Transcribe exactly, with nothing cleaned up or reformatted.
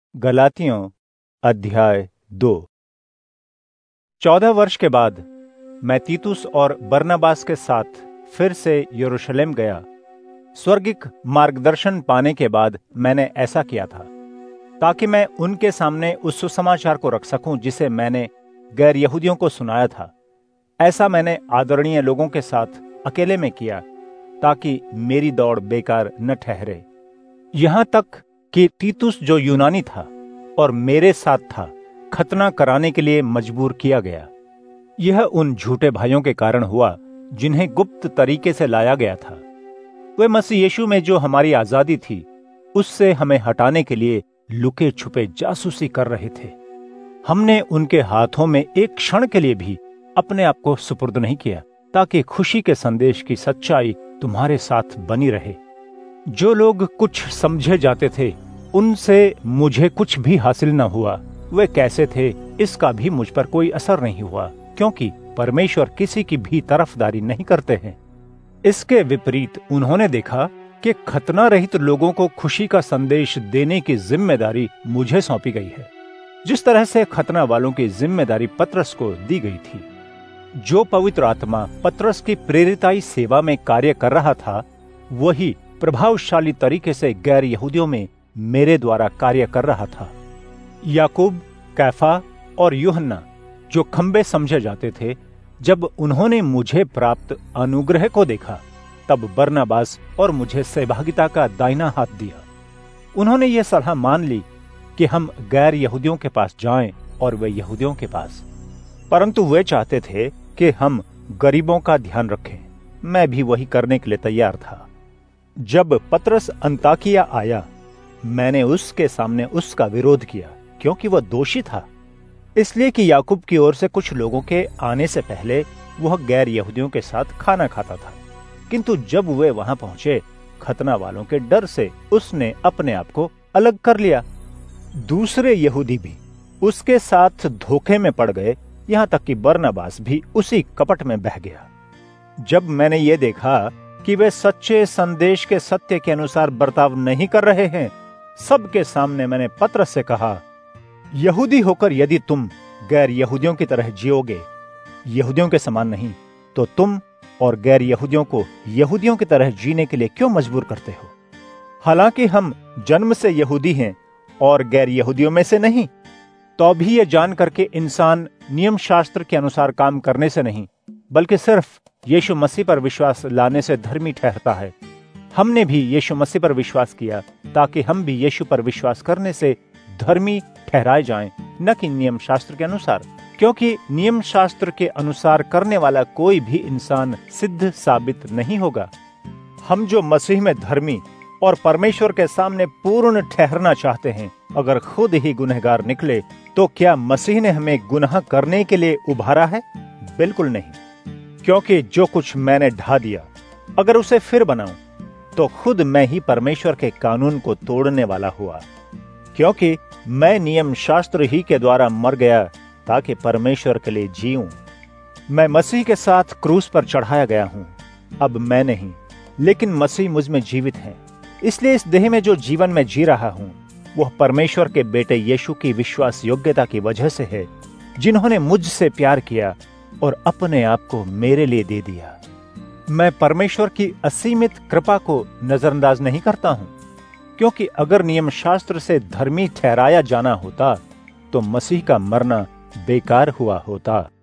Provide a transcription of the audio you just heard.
गलातियों अध्याय दो। चौदह वर्ष के बाद मैं तीतुस और बरनबास के साथ फिर से यरूशलेम गया। स्वर्गिक मार्गदर्शन पाने के बाद मैंने ऐसा किया था ताकि मैं उनके सामने उस सुसमाचार को रख सकूं जिसे मैंने गैर यहूदियों को सुनाया था। ऐसा मैंने आदरणीय लोगों के साथ अकेले में किया ताकि मेरी दौड़ बेकार न ठहरे। यहां तक कि तीतुस जो यूनानी था और मेरे साथ था, खतना कराने के लिए मजबूर किया गया। यह उन झूठे भाइयों के कारण हुआ जिन्हें गुप्त तरीके से लाया गया था। वे मसीह यीशु में जो हमारी आजादी थी उससे हमें हटाने के लिए लुके छुपे जासूसी कर रहे थे। हमने उनके हाथों में एक क्षण के लिए भी अपने आप को सुपुर्द नहीं किया ताकि खुशी के संदेश की सच्चाई तुम्हारे साथ बनी रहे। जो लोग कुछ समझे जाते थे उनसे मुझे कुछ भी हासिल न हुआ। वे कैसे थे इसका भी मुझ पर कोई असर नहीं हुआ, क्योंकि परमेश्वर किसी की भी तरफदारी नहीं करते हैं। इसके विपरीत उन्होंने देखा कि खतना रहित लोगों को खुशी का संदेश देने की जिम्मेदारी मुझे सौंपी गई है, जिस तरह से खतना वालों की जिम्मेदारी पतरस को दी गई थी। जो पवित्र आत्मा पतरस की प्रेरिताई सेवा में कार्य कर रहा था, वही प्रभावशाली तरीके से गैर यहूदियों में मेरे द्वारा कार्य कर रहा था। याकूब, कैफा और यूहन्ना जो खंबे समझे जाते थे, जब उन्होंने मुझे प्राप्त अनुग्रह को देखा, तब बरनबास और मुझे सहभागिता का दाहिना हाथ दिया। उन्होंने ये सलाह मान ली कि हम गैर यहूदियों के पास जाएं और वे यहूदियों के पास, परंतु वे चाहते थे कि हम गरीबों का ध्यान रखें। मैं भी वही करने के लिए तैयार था। जब पतरस अंताकिया आया, मैंने उसके सामने उसका विरोध किया, क्योंकि वह दोषी था, इसलिए कि याकूब की ओर से कुछ लोगों के आने से पहले वह गैर यहूदियों के साथ खाना खाता था। किंतु जब वे वहां पहुंचे, खतना वालों के डर से उसने अपने आप को अलग कर लिया। दूसरे यहूदी भी उसके साथ धोखे में पड़ गए, यहां तक कि बरनबास भी उसी कपट में बह गया। जब मैंने ये देखा कि वे सच्चे संदेश के सत्य के अनुसार बर्ताव नहीं कर रहे हैं, सबके सामने मैंने पतरस से कहा, यहूदी होकर यदि तुम गैर यहूदियों की तरह जियोगे, यहूदियों के समान नहीं, तो तुम और गैर यहूदियों को यहूदियों की तरह जीने के लिए क्यों मजबूर करते हो? हालांकि हम जन्म से यहूदी हैं और गैर यहूदियों में से नहीं, तो भी ये जान करके इंसान नियम शास्त्र के अनुसार काम करने से नहीं, बल्कि सिर्फ यीशु मसीह पर विश्वास लाने से धर्मी ठहरता है। हमने भी यीशु मसीह पर विश्वास किया ताकि हम भी यीशु पर विश्वास करने से धर्मी ठहराए जाएं, न कि नियम शास्त्र के अनुसार, क्योंकि नियम शास्त्र के अनुसार करने वाला कोई भी इंसान सिद्ध साबित नहीं होगा। हम जो मसीह में धर्मी और परमेश्वर के सामने पूर्ण ठहरना चाहते हैं, अगर खुद ही गुनहगार निकले, तो क्या मसीह ने हमें गुनाह करने के लिए उभारा है? बिल्कुल नहीं, क्योंकि जो कुछ मैंने ढा दिया, अगर उसे फिर बनाऊं, तो खुद मैं ही परमेश्वर के कानून को तोड़ने वाला हुआ। क्योंकि मैं नियम शास्त्र ही के द्वारा मर गया ताकि परमेश्वर के लिए जीऊं। मैं मसीह के साथ क्रूस पर चढ़ाया गया हूं। अब मैं नहीं, लेकिन मसीह मुझ में जीवित है। इसलिए इस देह में जो जीवन में जी रहा हूं, वह परमेश्वर के बेटे यीशु की विश्वास योग्यता की वजह से है, जिन्होंने मुझसे प्यार किया और अपने आप को मेरे लिए दे दिया। मैं परमेश्वर की असीमित कृपा को नजरअंदाज नहीं करता हूं, क्योंकि अगर नियम शास्त्र से धर्मी ठहराया जाना होता, तो मसीह का मरना बेकार हुआ होता।